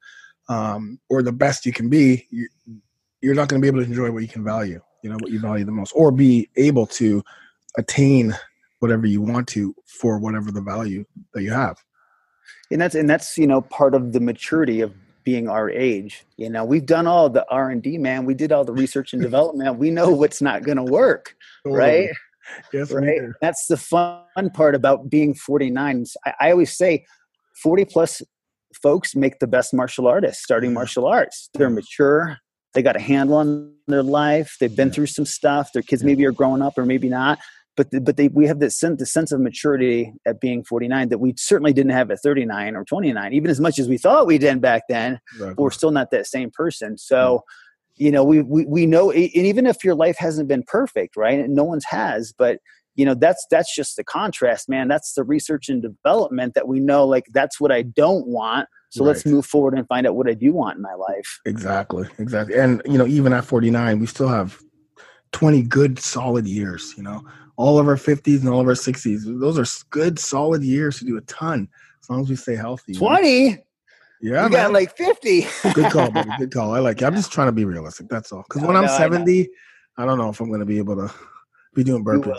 or the best you can be, you're not going to be able to enjoy what you can value, what you value the most, or be able to attain whatever you want to for whatever the value that you have. And that's part of the maturity of being our age. We've done all the R&D, man. We did all the research and development. We know what's not going to work, right? Yes, right. That's the fun part about being 49. I always say 40 plus folks make the best martial artists, starting martial arts. They're mature. They got a handle on their life. They've been through some stuff. Their kids maybe are growing up or maybe not. But we have the sense of maturity at being 49 that we certainly didn't have at 39 or 29, even as much as we thought we did back then. Right. But we're still not that same person. So, we know, and even if your life hasn't been perfect, right? And no one's has, but that's just the contrast, man. That's the research and development that we know, like that's what I don't want. So let's move forward and find out what I do want in my life. Exactly. And even at 49, we still have 20 good solid years, all of our 50s and all of our 60s. Those are good solid years to do a ton as long as we stay healthy. 20? Yeah, you got like 50. Good call, buddy. Good call. I like it. I'm just trying to be realistic. That's all. Because when I'm 70, I don't know if I'm going to be able to be doing burpees.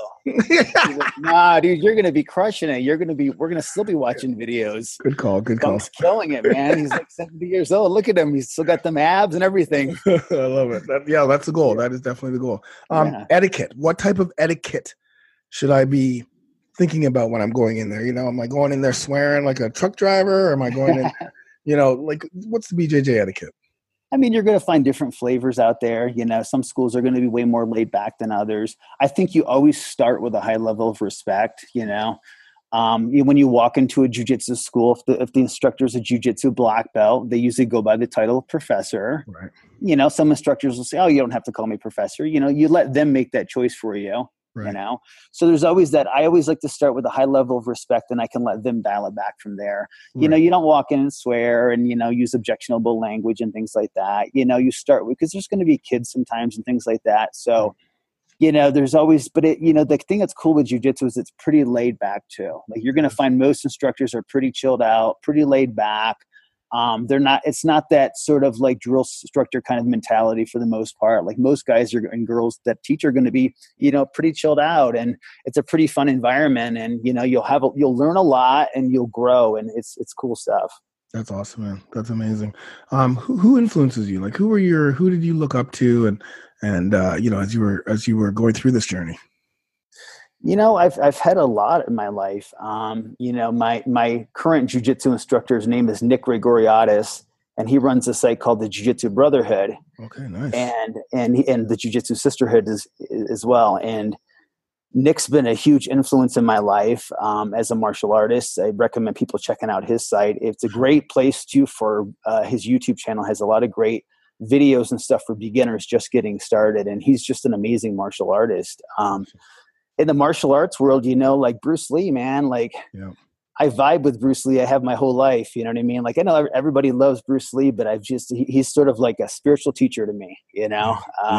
Nah, dude, you're going to be crushing it. We're going to still be watching videos. Good call. He's killing it, man. He's like 70 years old. Look at him. He's still got them abs and everything. I love it. That's the goal. That is definitely the goal. Etiquette. What type of etiquette should I be thinking about when I'm going in there? Am I going in there swearing like a truck driver? Or am I going in, like what's the BJJ etiquette? I mean, you're going to find different flavors out there. You know, some schools are going to be way more laid back than others. I think you always start with a high level of respect, you know. When you walk into a jiu-jitsu school, if the instructor is a jiu-jitsu black belt, they usually go by the title of professor. Right. You know, some instructors will say, oh, you don't have to call me professor. You know, you let them make that choice for you. Right. You know, so there's always that. I always like to start with a high level of respect, and I can let them dial it back from there. Right. You know, you don't walk in and swear and, you know, use objectionable language and things like that. You know, you start with, because there's going to be kids sometimes and things like that. So, you know, there's always, but it, you know, the thing that's cool with jiu-jitsu is it's pretty laid back too. Like you're going to find most instructors are pretty chilled out, pretty laid back. It's not that sort of like drill instructor kind of mentality for the most part. Like most guys and girls that teach are going to be, you know, pretty chilled out, and it's a pretty fun environment, and, you know, you'll learn a lot and you'll grow, and it's cool stuff. That's awesome, man. That's amazing. Who influences you? Like who did you look up to and you know, as you were going through this journey? You know, I've had a lot in my life. You know, my current jiu-jitsu instructor's name is Nick Gregoriadis, and he runs a site called the Jiu-Jitsu Brotherhood. Okay, nice. And the Jiu-Jitsu Sisterhood as well. And Nick's been a huge influence in my life as a martial artist. I recommend people checking out his site. It's a great place too for his YouTube channel. Has a lot of great videos and stuff for beginners just getting started. And he's just an amazing martial artist. In the martial arts world, you know, like Bruce Lee, man, like yeah. I vibe with Bruce Lee. I have my whole life. You know what I mean? Like I know everybody loves Bruce Lee, but he's sort of like a spiritual teacher to me, you know?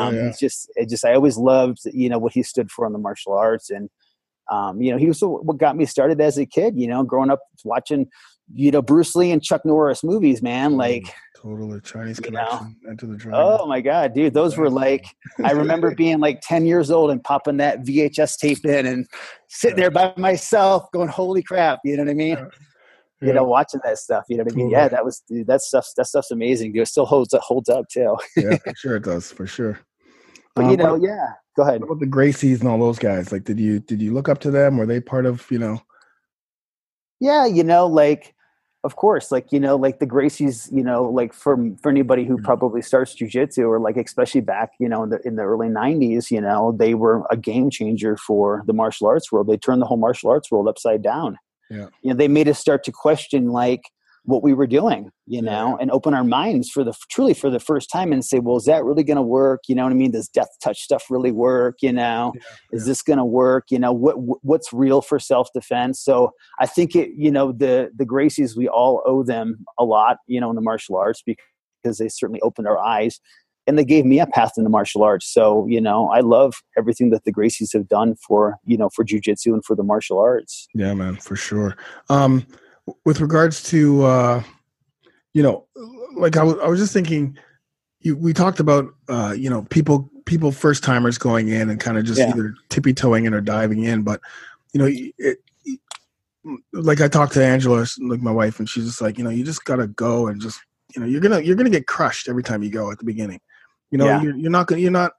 I always loved, you know, what he stood for in the martial arts. And, you know, he was what got me started as a kid, you know, growing up watching, you know, Bruce Lee and Chuck Norris movies, man. Like totally Chinese Connection, Enter the Dragon. Oh my God, dude. Those were like, I remember being like 10 years old and popping that VHS tape in and sitting there by myself going, holy crap. You know what I mean? Yeah. You know, watching that stuff, you know what I mean? Totally. Yeah, that stuff's amazing. Dude. It still holds up too. Yeah, for sure it does, for sure. But you know, go ahead. What about the Gracies and all those guys? Like, did you look up to them? Were they part of, you know? Yeah, you know, like, of course, like, you know, like the Gracies, you know, like for anybody who probably starts jiu-jitsu or like, especially back, you know, in the early 90s, you know, they were a game changer for the martial arts world. They turned the whole martial arts world upside down. Yeah. You know, they made us start to question like what we were doing, you know, and open our minds truly for the first time and say, well, is that really going to work? You know what I mean? Does death touch stuff really work? You know, is this going to work? You know, what's real for self-defense? So I think you know, the Gracies, we all owe them a lot, you know, in the martial arts because they certainly opened our eyes and they gave me a path into martial arts. So, you know, I love everything that the Gracies have done for, you know, for jiu-jitsu and for the martial arts. Yeah, man, for sure. With regards to, you know, like I was just thinking, we talked about, you know, people first timers going in and kind of just either tippy toeing in or diving in. But, you know, like I talked to Angela, like my wife, and she's just like, you know, you just got to go and just, you know, you're going to get crushed every time you go at the beginning. You know, you're not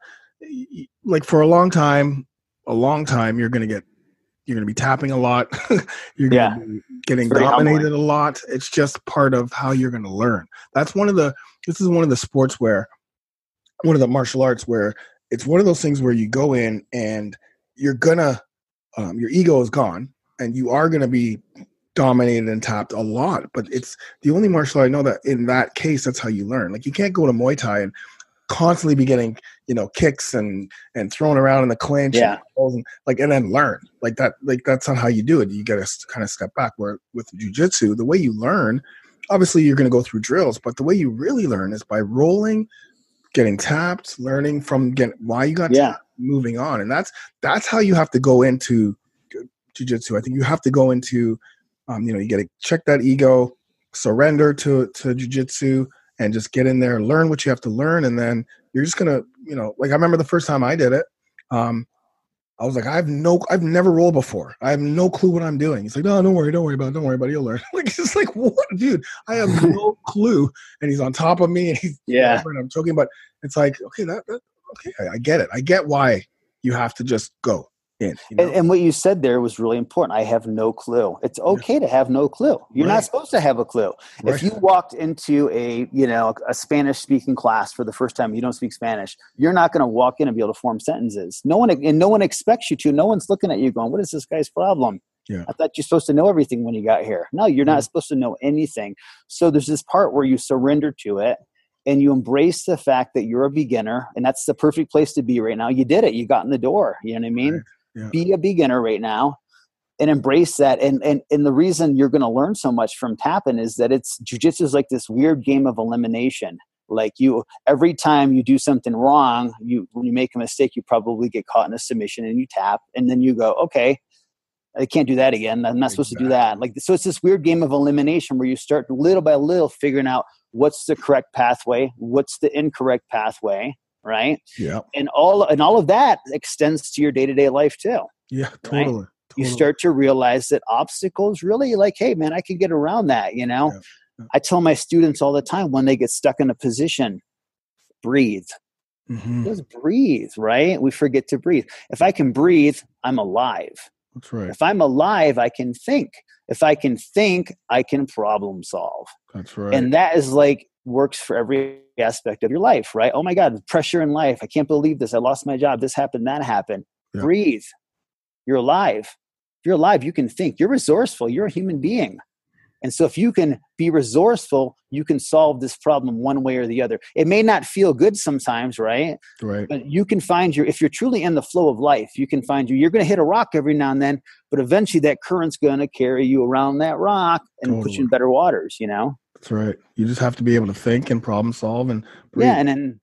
like for a long time, you're going to be tapping a lot. You're going to be getting dominated humbling. A lot. It's just part of how you're going to learn. This is one of the sports where, one of the martial arts where it's one of those things where you go in and you're gonna, your ego is gone and you are going to be dominated and tapped a lot. But it's the only martial art I know that in that case, that's how you learn. Like you can't go to Muay Thai and constantly be getting, you know, kicks and thrown around in the clinch and then learn like that. Like that's not how you do it. You got to kind of step back. Where with jiu-jitsu, the way you learn, obviously you're going to go through drills, but the way you really learn is by rolling, getting tapped, learning from why you got tapped, moving on. And that's how you have to go into jiu-jitsu. I think you have to go into, you know, you got to check that ego, surrender to jiu-jitsu, and just get in there, learn what you have to learn. And then you're just going to, you know, like I remember the first time I did it, I was like, I've never rolled before. I have no clue what I'm doing. He's like, no, don't worry about it. You'll learn. Like, it's just like, what, dude, I have no clue. And he's on top of me and he's, and I'm choking, but it's like, okay, okay. I get it. I get why you have to just go in. You know? And what you said there was really important. I have no clue. It's okay to have no clue. You're not supposed to have a clue. Right. If you walked into a Spanish speaking class for the first time, you don't speak Spanish, you're not going to walk in and be able to form sentences. No one expects you to. No one's looking at you going, what is this guy's problem? Yeah. I thought you're supposed to know everything when you got here. No, you're not supposed to know anything. So there's this part where you surrender to it and you embrace the fact that you're a beginner, and that's the perfect place to be right now. You did it. You got in the door. You know what I mean? Right. Yeah. Be a beginner right now and embrace that. And the reason you're going to learn so much from tapping is that jiu-jitsu is like this weird game of elimination. Like every time you do something wrong, when you make a mistake, you probably get caught in a submission and you tap, and then you go, okay, I can't do that again. I'm not supposed to do that. So it's this weird game of elimination where you start little by little figuring out what's the correct pathway, what's the incorrect pathway, right? Yeah. And all of that extends to your day-to-day life too. Yeah, totally. Right? You start to realize that obstacles really hey, man, I can get around that, Yeah. I tell my students all the time when they get stuck in a position, breathe. Mm-hmm. Just breathe, right? We forget to breathe. If I can breathe, I'm alive. That's right. If I'm alive, I can think. If I can think, I can problem solve. That's right. And that is works for every aspect of your life, right? Oh my God, pressure in life. I can't believe this. I lost my job. This happened, that happened. Yeah. Breathe. You're alive. If you're alive, you can think. You're resourceful. You're a human being. And so if you can be resourceful, you can solve this problem one way or the other. It may not feel good sometimes, right? Right. But you can find if you're truly in the flow of life, you can find you're going to hit a rock every now and then, but eventually that current's going to carry you around that rock and put you in better waters, That's right. You just have to be able to think and problem solve and breathe. Yeah. And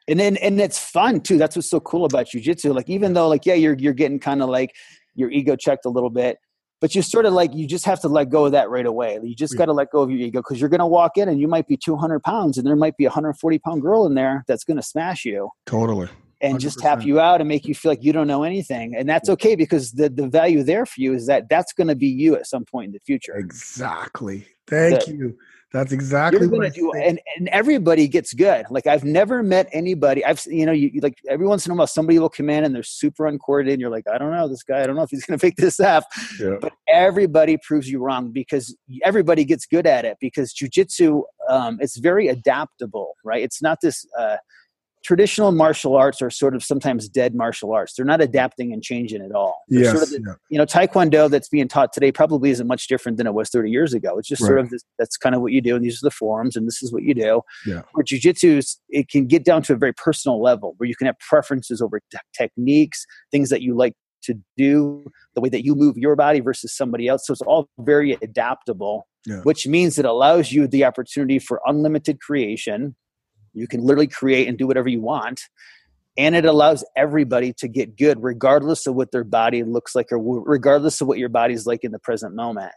it's fun too. That's what's so cool about jiu-jitsu. Even though you're getting kind of your ego checked a little bit, but you sort of you just have to let go of that right away. You just got to let go of your ego, because you're going to walk in and you might be 200 pounds and there might be a 140-pound girl in there that's going to smash you. Totally. And 100%. Just tap you out and make you feel like you don't know anything. And that's okay, because the value there for you is that's going to be you at some point in the future. Exactly. Thank you. That's exactly you're going to do. And everybody gets good. I've never met anybody. You every once in a while, somebody will come in and they're super uncoordinated. And you're like, I don't know this guy. I don't know if he's going to pick this up. Yeah. But everybody proves you wrong, because everybody gets good at it, because jiu-jitsu, it's very adaptable, right? It's not this, traditional martial arts are sort of sometimes dead martial arts. They're not adapting and changing at all. Yes, sort of Taekwondo that's being taught today probably isn't much different than it was 30 years ago. It's just sort of that's kind of what you do, and these are the forms, and this is what you do. Yeah. Where jiu-jitsu, it can get down to a very personal level where you can have preferences over techniques, things that you like to do, the way that you move your body versus somebody else. So it's all very adaptable, which means it allows you the opportunity for unlimited creation. You can literally create and do whatever you want. And it allows everybody to get good, regardless of what their body looks like, or regardless of what your body's like in the present moment.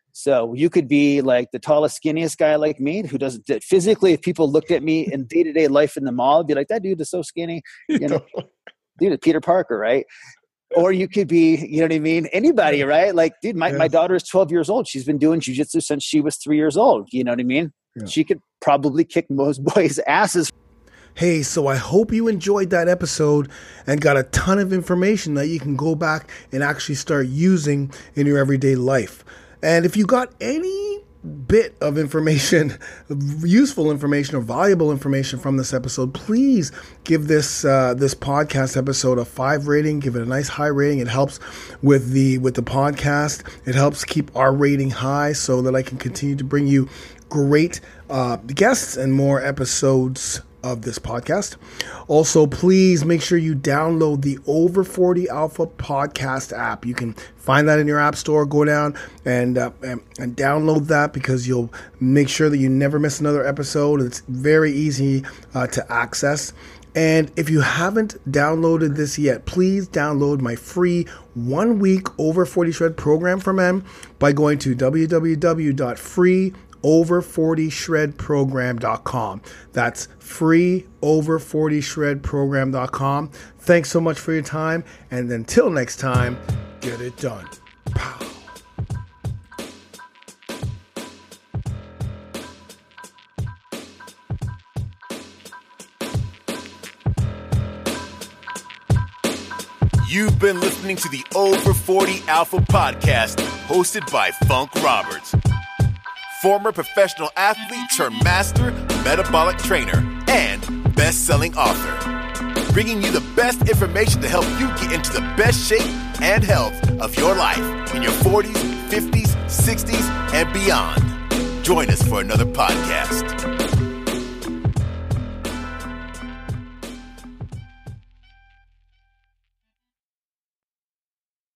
So you could be the tallest, skinniest guy like me, who doesn't physically, if people looked at me in day-to-day life in the mall, I'd be like, that dude is so skinny. Dude, it's Peter Parker, right? Or you could be, you know what I mean? Anybody, right? Dude, my daughter is 12 years old. She's been doing jiu-jitsu since she was 3 years old. You know what I mean? Yeah. She could probably kick most boys' asses. Hey, so I hope you enjoyed that episode and got a ton of information that you can go back and actually start using in your everyday life. And if you got any bit of information, useful information or valuable information from this episode, please give this podcast episode a 5 rating. Give it a nice high rating. It helps with the podcast. It helps keep our rating high so that I can continue to bring you great guests and more episodes of this podcast. Also, please make sure you download the Over 40 Alpha podcast app. You can find that in your app store. Go down and download that, because you'll make sure that you never miss another episode. It's very easy to access. And if you haven't downloaded this yet, please download my free 1-week Over 40 Shred program for men by going to www.freeover40shredprogram.com. That's freeover40shredprogram.com. Thanks so much for your time, and until next time, get it done. Pow. You've been listening to the Over 40 Alpha Podcast, hosted by Funk Roberts, former professional athlete turned master metabolic trainer and best-selling author, bringing you the best information to help you get into the best shape and health of your life in your 40s, 50s, 60s, and beyond. Join us for another podcast.